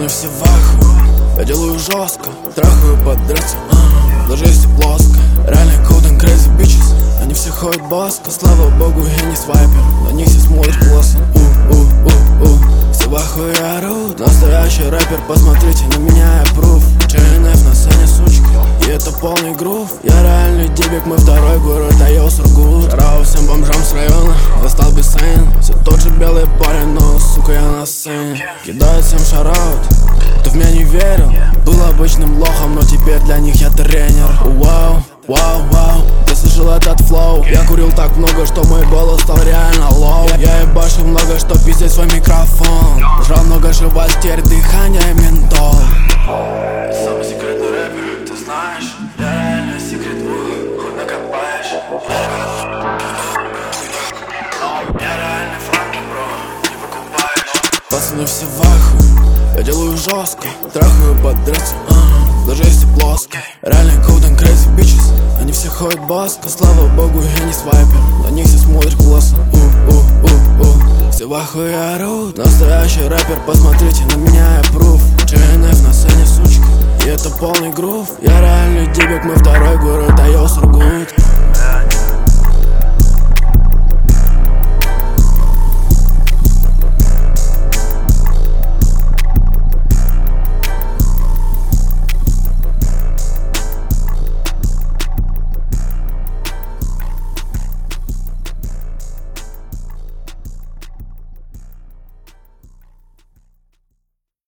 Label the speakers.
Speaker 1: все в ахуе, я делаю жестко, трахаю подряд, даже если плоско. Реально коден crazy bitches, они все ходят баско. Слава богу, я не свайпер, на них все смотрят классно. Все в ахуе орут, настоящий рэпер, посмотрите на меня, я пруф. ЧНФ на сцене, сучка, и это полный грув. Я реальный дебик, мой второй город, а я Сургут. Шарау всем бомжам с района, достал бесцен. Все тот же белый парень, но, сука, я на сцене. Кидают всем шараут, кто в меня не верил. Был обычным лохом, но теперь для них я тренер. Вау, вау, вау, ты слышал этот флоу? Я курил так много, что мой голос стал реально лоу. Я ебашил много, что пиздец свой микрофон. Жрал много жива, теперь дыхание ментол. Самый секретный рэпер, ты знаешь. Я реально секрет, хоть накопаешь. Я реально франки, бро, не покупаешь. Пацаны все в ахуе, я делаю жестко, трахаю подряд, даже если плоско. Реально коден crazy bitches, они все ходят баско. Слава богу, я не свайпер, на них все смотрят классно. Все в ахуе орут, настоящий рэпер, посмотрите на меня, я пруф. ЧНФ на сцене, сучка, и это полный грув. Я реальный дебик, мой второй город,